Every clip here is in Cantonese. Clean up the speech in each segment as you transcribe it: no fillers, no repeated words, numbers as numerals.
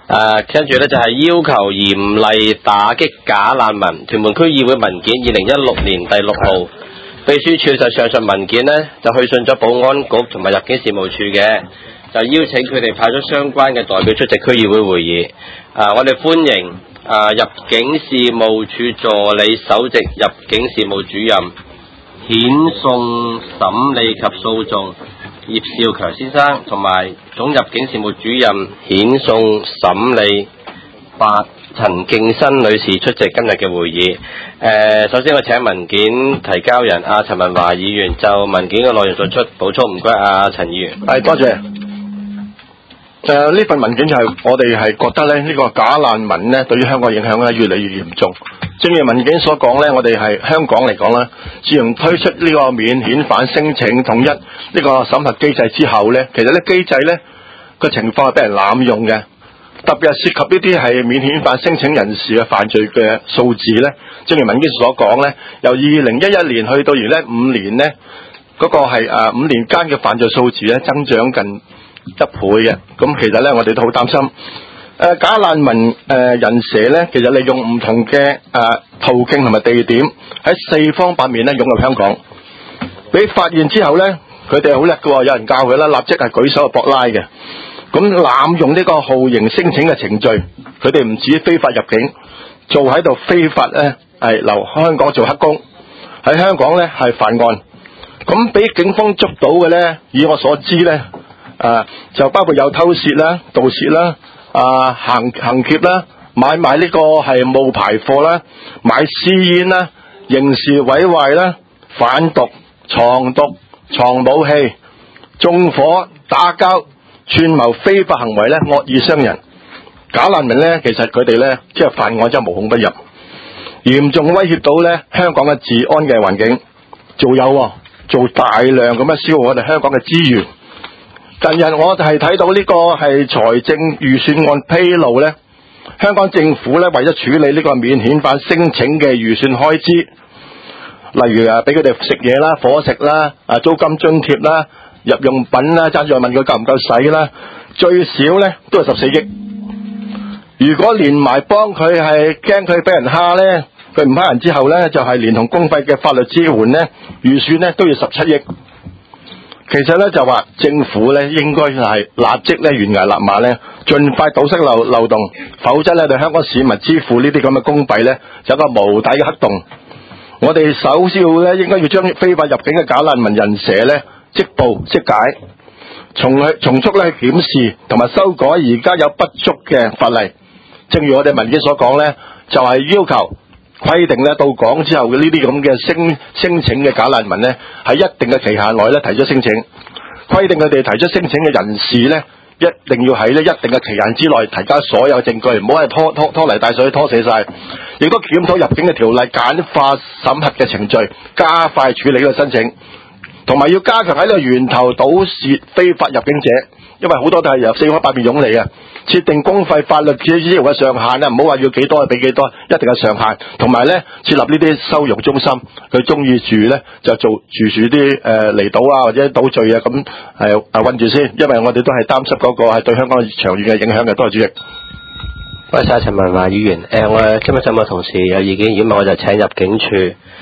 跟住咧就係要求嚴厲打擊假難民。屯門區議會文件2016年第6號，秘書處就上述文件呢，就去信咗保安局同埋入境事務處嘅，就邀請佢哋派咗相關嘅代表出席區議會會議。我哋歡迎入境事務處助理首席入境事務主任、遣送審理及訴訟葉少強先生，同埋總入境事務主任、遣送審理陳敬新女士出席今日嘅會議。首先我請文件提交人陳文華議員就文件嘅內容作出補充。唔該，陳議員。 係，多謝。呢份文件就係我哋係覺得咧，呢個假難民咧對於香港影響咧越嚟越嚴重。正如文件所講咧，我哋係香港嚟講咧，自從推出呢個免遣返申請統一呢個審核機制之後咧，其實呢機制咧個情況係俾人濫用嘅，特別係涉及呢啲係免遣返申請人士嘅犯罪嘅數字咧。正如文件所講咧，由2011年去到而家5年咧，嗰個係5年間嘅犯罪數字咧增長近1倍嘅。咁其實咧我哋都好擔心。假難民人蛇咧，其實利用唔同嘅途徑同埋地點喺4方8面咧湧入香港。俾發現之後咧，佢哋好叻嘅，有人教佢啦，立即係舉手搏拉嘅。咁濫用呢個酷刑申請嘅程序，佢哋唔止非法入境，做喺度非法咧係留香港做黑工，喺香港咧係犯案。咁俾警方捉到嘅咧，以我所知咧，就包括有偷竊啦、盜竊啦。行劫啦，買賣呢個係冒牌貨啦，買私煙啦，刑事毀壞啦，販毒、藏毒、藏武器、縱火、打交、串謀非法行為咧，惡意傷人。假難民咧，其實佢哋咧即係犯案真係無孔不入，嚴重威脅到咧香港嘅治安嘅環境，做大量咁樣消耗我哋香港嘅資源。近日我係睇到呢個係財政預算案披露咧，香港政府咧為咗處理呢個免遣返申請嘅預算開支，例如俾佢哋食嘢啦、伙食啦、租金津貼啦、日用品啦，爭住問佢夠唔夠使啦，最少咧都係14億。如果連埋幫佢係驚佢俾人蝦咧，佢唔蝦人之後咧，就係連同公費嘅法律支援咧，預算咧都要17億。其實咧就話政府咧應該係立即咧懸崖勒馬咧，盡快堵塞漏洞，否則咧對香港市民支付呢啲咁嘅公費咧，就有個無底嘅黑洞。我哋首先咧應該要將非法入境嘅假難民人蛇咧即捕即解，從速咧去檢視同埋修改而家有不足嘅法例。正如我哋文件所講咧，就係要求規定咧，到港之後嘅呢啲咁嘅申請嘅假難民咧，喺一定嘅期限內咧提出申請。規定佢哋提出申請嘅人士咧，一定要喺咧一定嘅期限之內提交所有證據，唔好係拖泥帶水拖死晒。亦都檢討入境嘅條例，簡化審核嘅程序，加快處理呢個申請，同埋要加強喺呢個源頭堵截非法入境者，因為好多都係由4方8面湧嚟嘅。設定公費法律支援嘅上限咧，唔好話要幾多就俾幾多，一定嘅上限。同埋咧，設立呢啲收容中心，佢中意住咧就住啲離島啊或者島嶼啊，咁係韞住先。因為我哋都係擔心嗰個係對香港長遠嘅影響嘅。多謝主席。 多謝陳文華議員。我今日有冇同事有意見？如果唔係，我就請入境處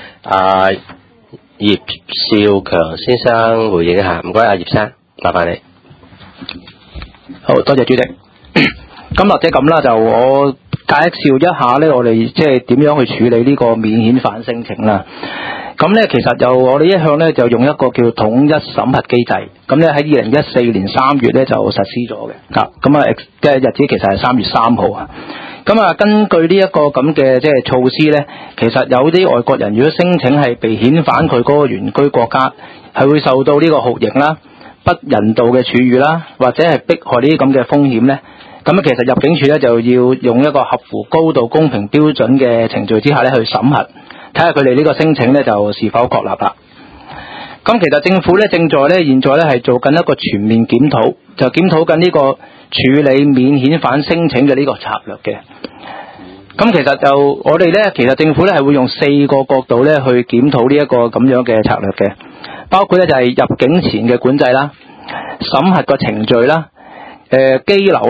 葉少強先生回應一下。唔該，葉生，麻煩你。 好，多謝主席。咁或者咁啦，就我介紹一下咧，我哋即係點樣去處理呢個免遣返申請啦。咁咧，其實就我哋一向咧就用一個叫統一審核機制。咁咧喺2014年3月咧就實施咗嘅。咁嘅日子其實係3月3號啊。咁根據呢一個咁嘅即係措施咧，其實有啲外國人如果申請係被遣返佢嗰個原居國家，係會受到呢個酷刑啦、不人道嘅處遇啦，或者係迫害呢啲咁嘅風險咧。咁其實入境處咧就要用一個合乎高度公平標準嘅程序之下咧去審核，睇下佢哋呢個申請咧就是否確立啦。咁其實政府咧現在咧係做緊一個全面檢討，就檢討緊呢個處理免遣返申請嘅呢個策略嘅。咁其實就我哋咧，其實政府咧係會用4個角度咧去檢討呢一個咁樣嘅策略嘅，包括咧就係入境前嘅管制啦、審核個程序啦、羈留啦，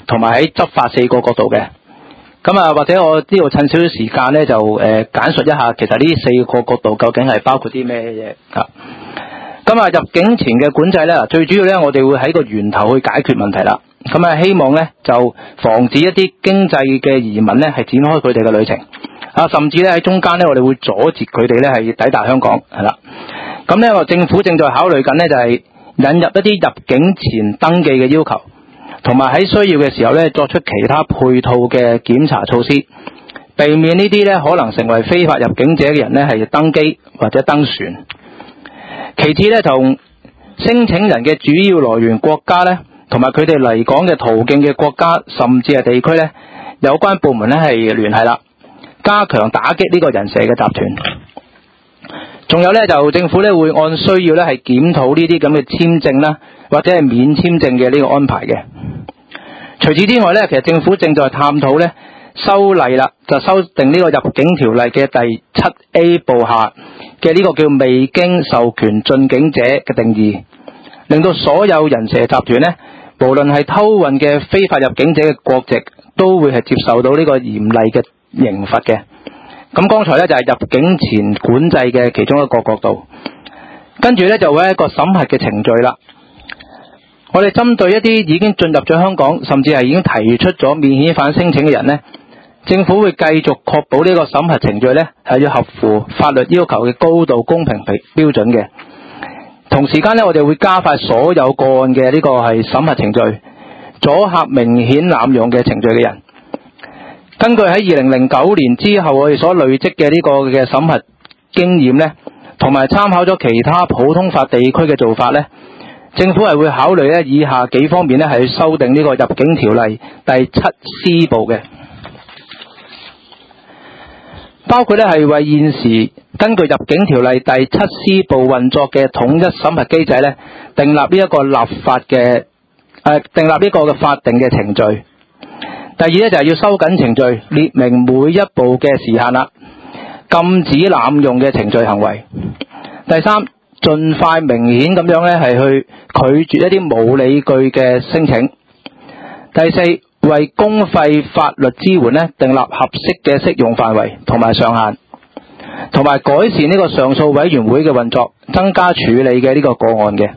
同埋喺執法4個角度嘅。咁啊，或者我呢度趁少少時間咧，就簡述一下其實呢4個角度究竟係包括啲咩嘢啊？咁啊，入境前嘅管制咧，最主要咧，我哋會喺個源頭去解決問題啦。咁啊，希望咧就防止一啲經濟嘅移民咧係展開佢哋嘅旅程啊，甚至咧喺中間咧，我哋會阻截佢哋咧係抵達香港，係啦。咁咧，政府正在考慮緊咧，就係引入一啲入境前登記嘅要求，同埋喺需要嘅時候咧，作出其他配套嘅檢查措施，避免呢啲咧可能成為非法入境者嘅人咧係登機或者登船。其次咧，同申請人嘅主要來源國家咧，同埋佢哋嚟港嘅途徑嘅國家，甚至係地區咧，有關部門咧係聯繫啦，加強打擊呢個人蛇嘅集團。仲有咧，就政府咧會按需要咧係檢討呢啲咁嘅簽證啦，或者係免簽證嘅呢個安排嘅。除此之外咧，其實政府正在探討咧修例啦，就修訂呢個入境條例嘅第 7A 部下嘅呢個叫未經授權進境者嘅定義，令到所有人蛇集團咧，無論係偷運嘅非法入境者嘅國籍，都會係接受到呢個嚴厲嘅刑罰嘅。咁剛才咧就係入境前管制嘅其中一個角度，跟住咧就會係一個審核嘅程序啦。我哋針對一啲已經進入咗香港，甚至係已經提出咗免遣返申請嘅人咧，政府會繼續確保呢個審核程序咧係要合乎法律要求嘅高度公平標準嘅。同時間咧，我哋會加快所有個案嘅呢個係審核程序，阻嚇明顯濫用嘅程序嘅人。根據喺2009年之後我哋所累積嘅呢個嘅審核經驗咧，同埋參考咗其他普通法地區嘅做法咧，政府係會考慮咧以下幾方面咧係修訂呢個入境條例第 7C 部嘅，包括咧係為現時根據入境條例第 7C 部運作嘅統一審核機制咧，訂立呢一個法定嘅程序。第二咧就係要收緊程序，列明每一步嘅時限啦，禁止濫用嘅程序行為。第三，盡快明顯咁樣咧係去拒絕一啲冇理據嘅申請。第四，為公費法律支援咧訂立合適嘅適用範圍同埋上限，同埋改善呢個上訴委員會嘅運作，增加處理嘅呢個個案嘅。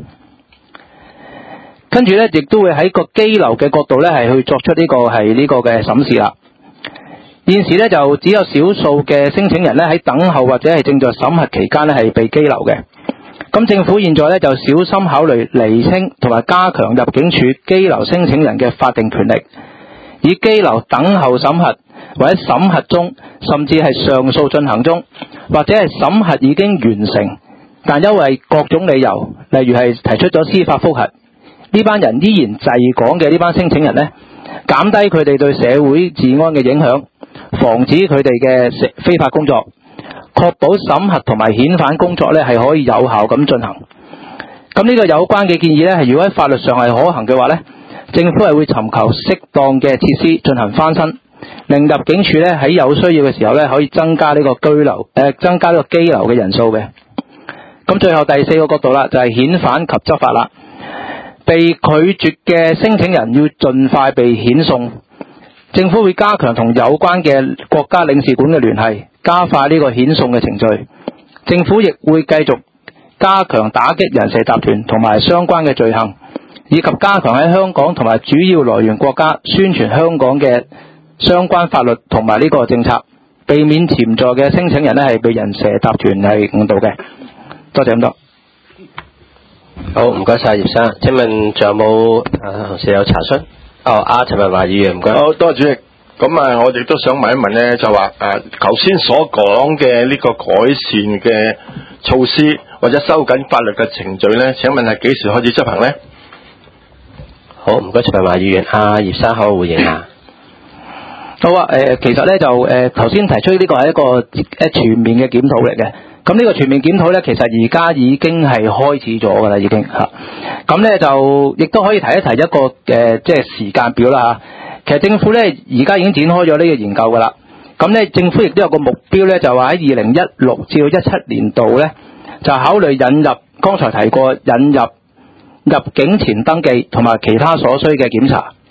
跟住咧，亦都會喺個羈留嘅角度咧，係去作出呢個嘅審視啦。現時咧就只有少數嘅申請人咧喺等候或者係正在審核期間咧係被羈留嘅。咁政府現在咧就小心考慮釐清同埋加強入境處羈留申請人嘅法定權力，以羈留等候審核或者審核中，甚至係上訴進行中，或者係審核已經完成，但因為各種理由，例如係提出咗司法覆核，呢班人依然滯港嘅呢班申請人呢，減低佢哋對社會治安嘅影響，防止佢哋嘅非法工作，確保審核同埋遣返工作呢係可以有效咁進行。咁呢個有關嘅建議呢，係如果喺法律上係可行嘅話呢，政府係會尋求適當嘅設施進行翻新，令入境處呢喺有需要嘅時候呢可以增加呢個羈留嘅人數嘅。咁最後第4個角度啦，就係遣返及執法啦。被拒絕嘅申請人要盡快被遣送，政府會加強同有關嘅國家領事館嘅聯繫，加快呢個遣送嘅程序。政府亦會繼續加強打擊人蛇集團同埋相關嘅罪行，以及加強喺香港同埋主要來源國家宣傳香港嘅相關法律同埋呢個政策，避免潛在嘅申請人係被人蛇集團係誤導嘅。多謝咁多。 好，唔該晒葉生。請問仲有冇同事有查詢？陳文華議員，唔該。 好，多謝主席。咁我哋都想問一問咧，就話頭先所講嘅呢個改善嘅措施或者收緊法律嘅程序咧，請問係幾時開始執行咧？ 好，唔該，陳文華議員。葉生可以回應下。 好啊，其實咧就頭先提出呢個係一個全面嘅檢討嚟嘅。咁呢個全面檢討咧，其實而家已經係開始咗㗎啦，已經嚇。咁咧就亦都可以提一提一個即係時間表啦。其實政府咧而家已經展開咗呢個研究㗎啦。咁咧政府亦都有個目標咧，就話喺2016至到17年度咧，就考慮引入剛才提過引入入境前登記同埋其他所需嘅檢查，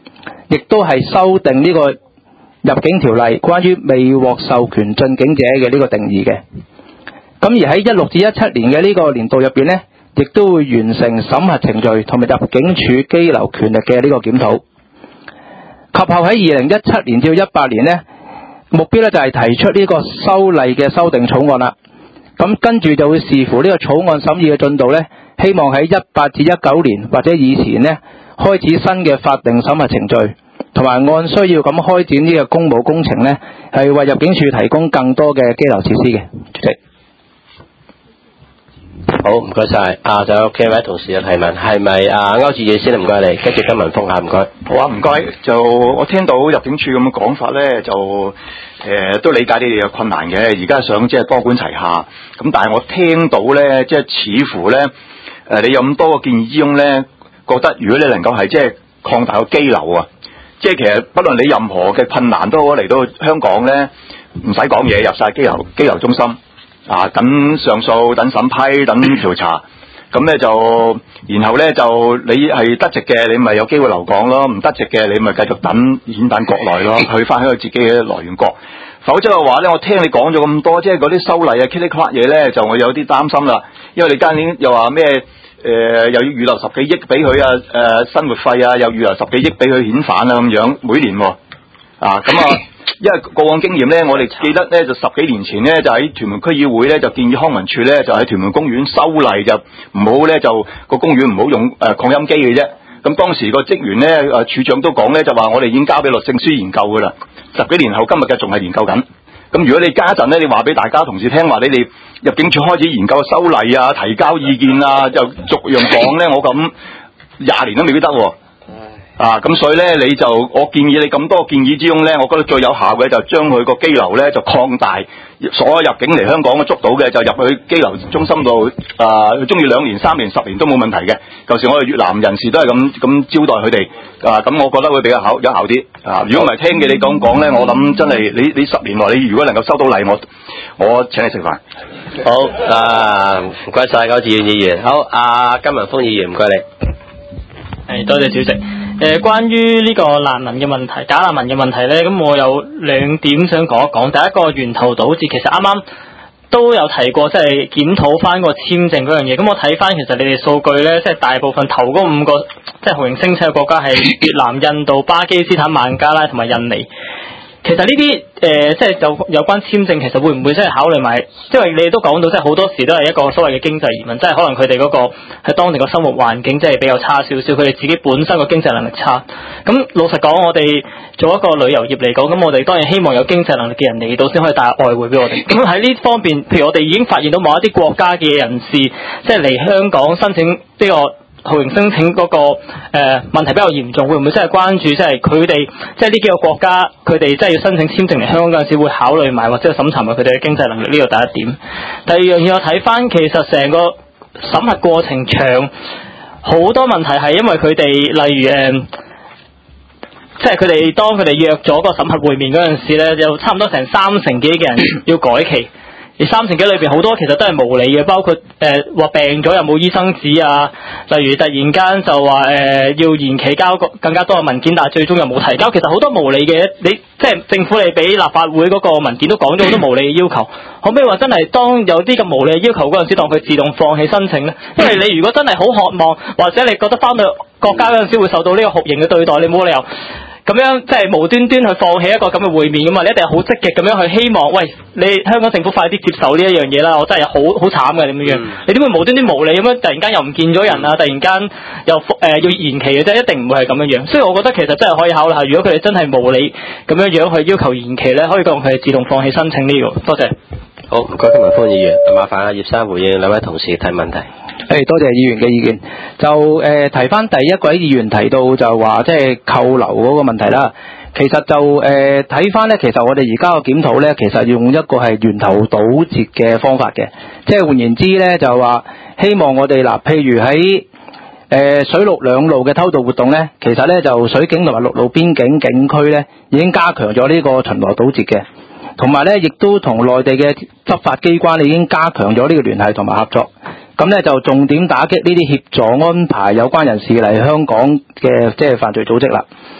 亦都係修訂呢個入境條例關於未獲授權進境者嘅呢個定義嘅。咁而喺16至17年嘅呢個年度入邊呢，亦都會完成審核程序同埋入境處羈留權力嘅呢個檢討。及後喺2017年至18年呢，目標呢就係提出呢個修例嘅修訂草案啦。咁跟住就會視乎呢個草案審議嘅進度呢，希望喺18至19年或者以前呢，開始新嘅法定審核程序，同埋按需要咁開展呢個公務工程呢，係為入境處提供更多嘅羈留設施嘅。主席， 好，唔該晒。就有幾位同事嘅提問，係咪歐志遠先？唔該你，跟住金文峰唔該。 好啊，唔該。就我聽到入境處咁嘅講法咧，就都理解你哋嘅困難嘅。而家想即係多管齊下，咁但係我聽到咧，即係似乎咧，你有咁多個建議之中咧，覺得如果你能夠係即係擴大個羈留啊，即係其實不論你任何嘅困難都好，嚟到香港咧，唔使講嘢，入晒羈留中心。等上訴、等審批、等調查，咁咧就，然後咧就你係得籍嘅，你咪有機會留港咯；唔得籍嘅，你咪繼續遣返國內咯，去翻去自己嘅來源國。否則嘅話咧，我聽你講咗咁多，即係嗰啲修例啊、噼里啪啦嘢咧，就我有啲擔心啦。因為你今年又話咩？又要預留10幾億俾佢啊，生活費啊，又預留10幾億俾佢遣返啊，咁樣每年喎。因為過往經驗咧，我哋記得咧就10幾年前咧就喺屯門區議會咧就建議康文署咧就喺屯門公園修例，就唔好咧就個公園唔好用擴音機嘅啫。咁當時個職員咧處長都講咧就話我哋已經交俾律政司研究噶啦。10幾年後今日嘅仲係研究緊。咁如果你家陣咧，你話俾大家同事聽話，你哋入境處開始研究修例啊、提交意見啊，就逐樣講咧，我咁20年都未必得喎。咁所以咧，我建議你咁多建議之中咧，我覺得最有效嘅就將佢個羈留咧就擴大，所有入境嚟香港捉到嘅就入去羈留中心度，中意2年、3年、10年都冇問題嘅。舊時我哋越南人士都係咁招待佢哋，咁我覺得會比較有效啲。如果唔係聽嘅你講咧，我諗真係你10年內你如果能夠收到例，我請你食飯。 好，唔該晒歐志遠議員。好，金文峰議員唔該你。 多謝主席。關於呢個難民嘅問題、假難民嘅問題呢，咁我有2點想講一講。第一個源頭導致，其實啱啱都有提過，即係檢討翻個簽證嗰樣嘢。咁我睇翻其實你哋數據呢，即係大部分頭嗰5個即係酷刑聲請嘅國家係越南、印度、巴基斯坦、孟加拉同埋印尼。其實呢啲即係有關簽證，其實會唔會真係考慮埋？因為你哋都講到，即係好多時都係一個所謂嘅經濟移民，即係可能佢哋嗰個喺當地個生活環境即係比較差少少，佢哋自己本身個經濟能力差。咁老實講，我哋做一個旅遊業嚟講，咁我哋當然希望有經濟能力嘅人嚟到先可以帶外匯俾我哋。咁喺呢方面，譬如我哋已經發現到某一啲國家嘅人士，即係嚟香港申請呢個酷刑申請嗰個問題比較嚴重，會唔會真係關注即係佢哋即係呢幾個國家佢哋真係要申請簽證嚟香港嗰陣時會考慮埋或者審查埋佢哋嘅經濟能力？呢個第一點。第二樣嘢我睇翻，其實成個審核過程長，好多問題係因為佢哋例如即係佢哋當佢哋約咗個審核會面嗰陣時咧，有差唔多成3成幾嘅人要改期。而3成幾裏邊好多其實都係無理嘅，包括話病咗有冇醫生紙啊，例如突然間就話要延期交更加多嘅文件，但係最終又冇提交。其實好多無理嘅，你即係政府你俾立法會嗰個文件都講咗好多無理嘅要求，可唔可以話真係當有啲咁無理嘅要求嗰陣時，當佢自動放棄申請呢？因為你如果真係好渴望，或者你覺得翻到國家嗰陣時會受到呢個酷刑嘅對待，你冇理由咁樣即係無端端去放棄一個咁嘅會面噶嘛？你一定係好積極咁樣去希望，喂，你香港政府快啲接受呢一樣嘢啦！我真係好慘嘅點樣？你點會無端端無理咁樣突然間又唔見咗人啊？突然間又要延期嘅啫，一定唔會係咁樣樣。所以我覺得其實真係可以考慮下，如果佢哋真係無理咁樣樣去要求延期咧，可以講佢哋自動放棄申請呢個。多謝。 好，唔該，金文峰議員，麻煩葉生回應2位同事提問題。 多謝議員嘅意見。就提翻第一位議員提到就話即係扣留嗰個問題啦。其實就睇翻咧，其實我哋而家個檢討咧，其實用一個係源頭堵截嘅方法嘅。即係換言之咧，就話希望我哋嗱，譬如喺水陸兩路嘅偷渡活動咧，其實咧就水警同埋陸路邊境警區咧已經加強咗呢個巡邏堵截嘅，同埋咧亦都同內地嘅執法機關已經加強咗呢個聯繫同埋合作。咁咧就重點打擊呢啲協助安排有關人士嚟香港嘅即係犯罪組織啦。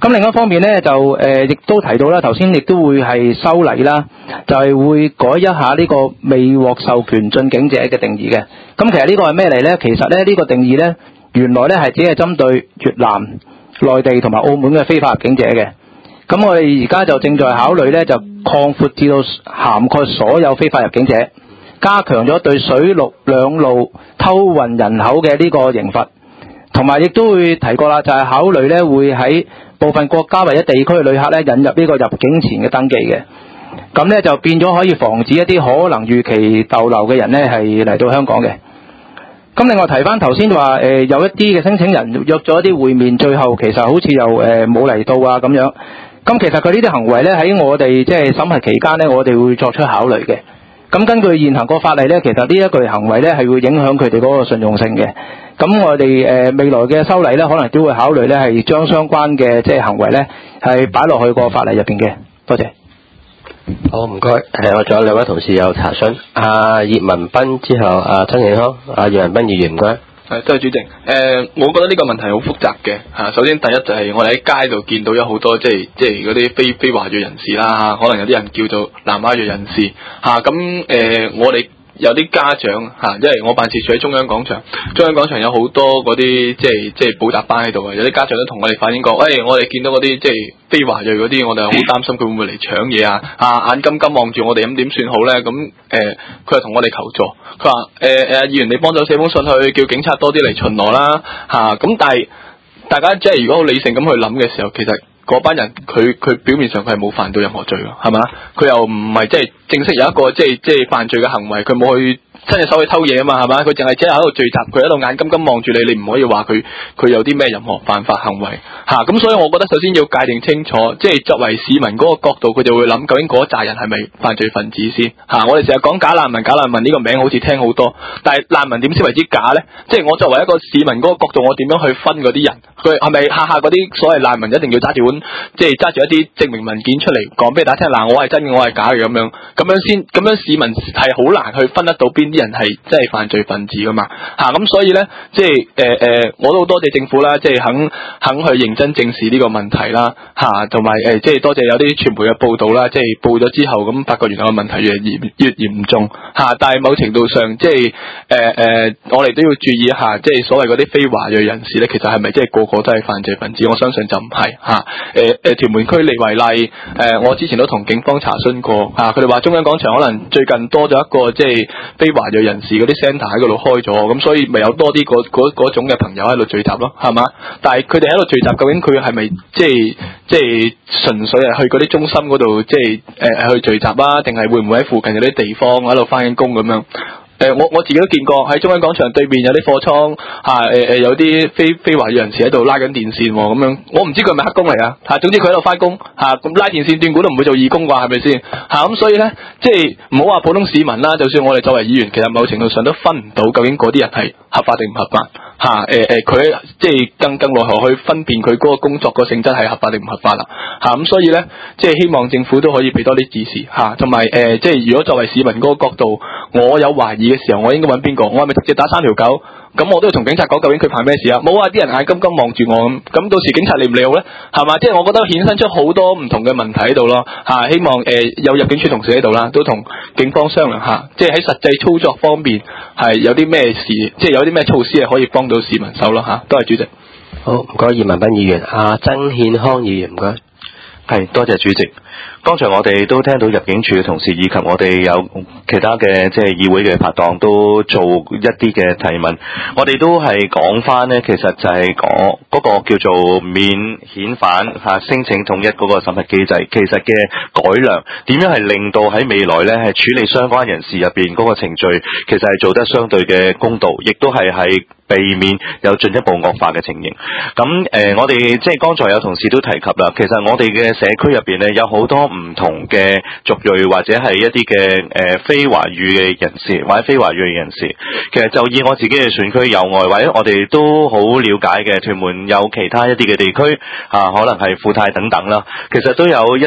咁另一方面咧就亦都提到啦，頭先亦都會係修例啦，就係會改一下呢個未獲授權進境者嘅定義嘅。咁其實呢個係咩嚟咧？其實咧呢個定義咧原來咧係只係針對越南、內地同埋澳門嘅非法入境者嘅。咁我哋而家就正在考慮咧，就擴闊至到涵蓋所有非法入境者，加強咗對水陸兩路偷運人口嘅呢個刑罰，同埋亦都會提過啦，就係考慮咧會喺部分國家或者地區嘅旅客咧引入呢個入境前嘅登記嘅，咁咧就變咗可以防止一啲可能預期逗留嘅人咧係嚟到香港嘅。咁另外提翻頭先話有一啲嘅申請人約咗一啲會面，最後其實好似又冇嚟到啊咁樣。咁其實佢呢啲行為咧喺我哋即係審核期間咧，我哋會作出考慮嘅。咁根據現行個法例咧，其實呢一類行為咧係會影響佢哋嗰個信用性嘅。咁我哋未來嘅修例咧，可能都會考慮咧係將相關嘅即係行為咧係擺落去個法例入邊嘅。多謝。 好，唔該。我仲有兩位同事有查詢，阿葉文斌之後阿曾慶康，阿葉文斌議員唔該。 多謝主席。我覺得呢個問題好複雜嘅嚇。首先第一就係我哋喺街度見到有好多即係嗰啲非華裔人士啦，可能有啲人叫做南亞裔人士嚇。我哋有啲家長嚇，因為我辦事處喺中央廣場，中央廣場有好多嗰啲即係補習班喺度啊。有啲家長都同我哋反映過，我哋見到嗰啲即係非華裔嗰啲，我哋好擔心佢會唔會嚟搶嘢啊！眼金金望住我哋咁點算好咧？咁佢又同我哋求助，佢話議員你幫手寫封信去叫警察多啲嚟巡邏啦嚇。咁但係大家即係如果好理性咁去諗嘅時候，其實嗰班人佢表面上佢係冇犯到任何罪㗎，係咪？佢又唔係即係正式有一個即係犯罪嘅行為，佢冇去伸隻手去偷嘢啊嘛，係咪？佢淨係只係喺度聚集，佢喺度眼金金望住你，你唔可以話佢有啲咩任何犯法行為嚇。咁所以我覺得首先要界定清楚，即係作為市民嗰個角度，佢就會諗究竟嗰扎人係咪犯罪分子先嚇。我哋成日講假難民呢個名好似聽好多，但係難民點先為之假咧？即係我作為一個市民嗰個角度，我點樣去分嗰啲人？佢係咪下嗰啲所謂難民一定要揸住本即係揸住一啲證明文件出嚟講俾大家聽？嗱，我係真嘅，我係假嘅咁樣市民係好難去分得到邊啲人係真係犯罪分子噶嘛嚇。咁所以咧，即係我都好多謝政府啦，即係肯去認真正視呢個問題啦嚇，同埋即係多謝有啲傳媒嘅報導啦，即係報咗之後咁發覺原來個問題越嚴重嚇。但係某程度上即係我哋都要注意一下，即係所謂嗰啲非華裔人士咧，其實係咪即係個個都係犯罪分子？我相信就唔係嚇。屯門區例為例，我之前都同警方查詢過嚇，佢哋話中央廣場可能最近多咗一個即係非華裔人士嗰啲 centre 喺嗰度開咗，咁所以咪有多啲嗰種嘅朋友喺度聚集咯，係嘛？但係佢哋喺度聚集，究竟佢係咪即係純粹係去嗰啲中心嗰度即係去聚集啊？定係會唔會喺附近有啲地方喺度翻緊工咁樣？我自己都見過喺中央廣場對面有啲貨倉嚇，有啲非華裔人士喺度拉緊電線喎，咁樣我唔知佢係咪黑工嚟啊嚇。總之佢喺度翻工嚇，咁拉電線斷估都唔會做義工啩，係咪先嚇？咁所以咧，即係唔好話普通市民啦，就算我哋作為議員，其實某程度上都分唔到究竟嗰啲人係合法定唔合法嚇。佢即係更奈何去分辨佢嗰個工作個性質係合法定唔合法啦嚇。咁所以咧，即係希望政府都可以俾多啲指示嚇，同埋即係如果作為市民嗰個角度，我有懷疑嘅時候，我應該揾邊個？我係咪直接打3條狗？咁我都要同警察講究竟佢犯咩事啊？冇啊！啲人眼金金望住我咁到時警察理唔理我咧？係嘛？即係我覺得衍生出好多唔同嘅問題喺度咯嚇。希望有入境處同事喺度啦，都同警方商量下，即係喺實際操作方面係有啲咩事，即係有啲咩措施係可以幫到市民手咯嚇。多謝主席。 好，唔該，葉文斌議員，阿曾憲康議員唔該。 係，多謝主席。剛才我哋都聽到入境處嘅同事以及我哋有其他嘅即係議會嘅拍檔都做一啲嘅提問，我哋都係講翻呢，其實就係講嗰個叫做免遣返申請統一嗰個審核機制，其實嘅改良點樣係令到喺未來呢係處理相關人士入邊嗰個程序，其實係做得相對嘅公道，亦都係避免有進一步惡化嘅情形。咁我哋即係剛才有同事都提及啦，其實我哋嘅社區入邊呢，有好多唔同嘅族裔或者係一啲嘅非華語嘅人士或者非華裔嘅人士，其實就以我自己嘅選區友愛，或者我哋都好了解嘅屯門有其他一啲嘅地區可能係富泰等等啦，其實都有一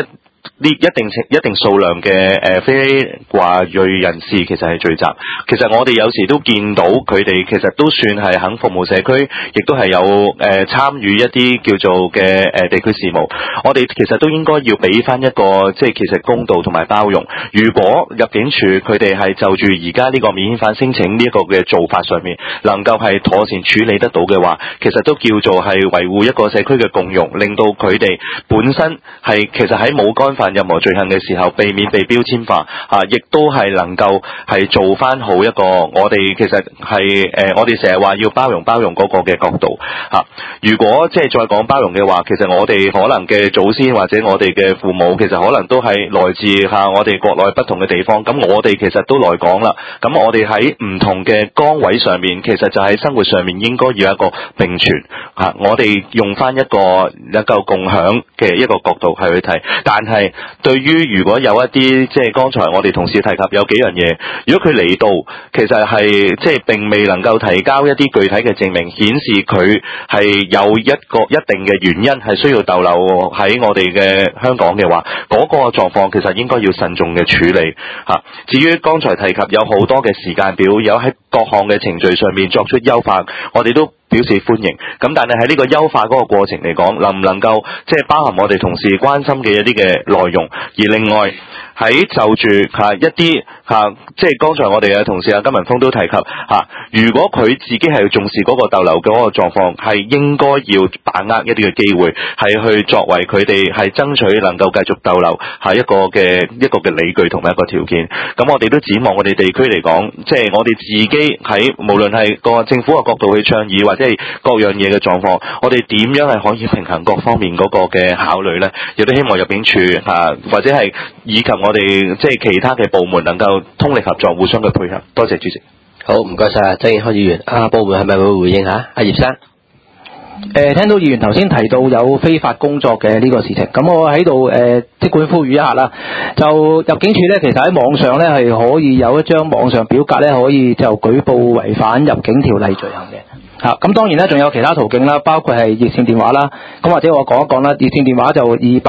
一定數量嘅非華裔人士其實係聚集。其實我哋有時都見到佢哋其實都算係肯服務社區，亦都係有參與一啲叫做嘅地區事務。我哋其實都應該要俾翻一個即係其實公道同埋包容。如果入境處佢哋係就住而家呢個免遣返申請呢一個嘅做法上面，能夠係妥善處理得到嘅話，其實都叫做係維護一個社區嘅共融，令到佢哋本身係其實喺冇干犯任何罪行嘅時候，避免被標籤化亦都係能夠係做翻好一個我哋其實係我哋成日話要包容嗰個嘅角度如果即係再講包容嘅話，其實我哋可能嘅祖先或者我哋嘅父母，其實可能都係來自我哋國內不同嘅地方。咁我哋其實都來講啦。咁我哋喺唔同嘅崗位上面，其實就喺生活上面應該要一個並存我哋用翻一個共享嘅一個角度係去睇。但係對於如果有一啲即係剛才我哋同事提及有幾樣嘢，如果佢嚟到其實係即係並未能夠提交一啲具體嘅證明，顯示佢係有一個一定嘅原因係需要逗留喺我哋嘅香港嘅話，嗰個狀況其實應該要慎重嘅處理至於剛才提及有好多嘅時間表，有喺各項嘅程序上面作出優化，我哋都表示歡迎。咁但係喺呢個優化嗰個過程嚟講，能唔能夠即係包含我哋同事關心嘅一啲嘅內容？而另外喺就住一啲即係剛才我哋嘅同事金文峰都提及如果佢自己係重視嗰個逗留嘅嗰個狀況，係應該要把握一啲嘅機會，係去作為佢哋係爭取能夠繼續逗留係一個嘅理據同埋一個條件。咁我哋都展望我哋地區嚟講，即係我哋自己喺無論係個政府嘅角度去倡議，或者係各樣嘢嘅狀況，我哋點樣係可以平衡各方面嗰個嘅考慮呢？亦都希望入境處或者係以及我哋即係其他嘅部門能夠通力合作，互相嘅配合。多謝主席。 好，唔該晒曾健康議員。部門係咪會回應下？葉生。 聽到議員頭先提到有非法工作嘅呢個事情，咁我喺度即管呼籲一下啦。就入境處咧，其實喺網上咧係可以有一張網上表格咧，可以就舉報違反入境條例罪行嘅。咁當然咧，仲有其他途徑啦，包括係熱線電話啦。咁或者我講一講啦，熱線電話就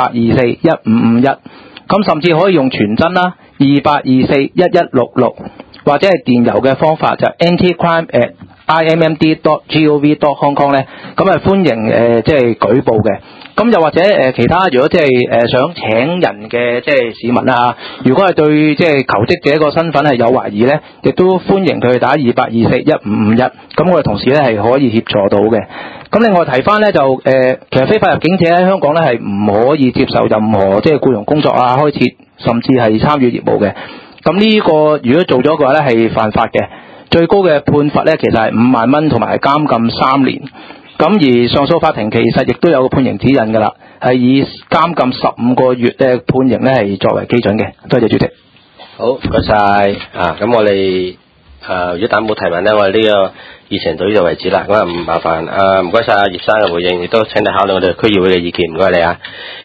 28241551，咁甚至可以用傳真啦，28241166，或者係電郵嘅方法就anticrime@imd.gov.hk 咧，咁係歡迎即係舉報嘅。咁又或者其他如果即係想請人嘅即係市民啦，如果係對即係求職者個身份係有懷疑咧，亦都歡迎佢打28241551，咁我哋同事咧係可以協助到嘅。咁另外提翻咧就其實非法入境者喺香港咧係唔可以接受任何即係僱傭工作開設甚至係參與業務嘅。咁呢個如果做咗嘅話咧係犯法嘅，最高嘅判罰咧其實係5萬蚊同埋監禁3年。咁而上訴法庭其實亦都有個判刑指引㗎啦，係以監禁15個月嘅判刑咧係作為基準嘅。多謝主席。 好，唔該晒。咁我哋如果大家冇提問咧，我哋呢個議程到呢度為止啦。咁唔麻煩唔該晒葉生嘅回應，亦都請你考慮我哋區議會嘅意見。唔該你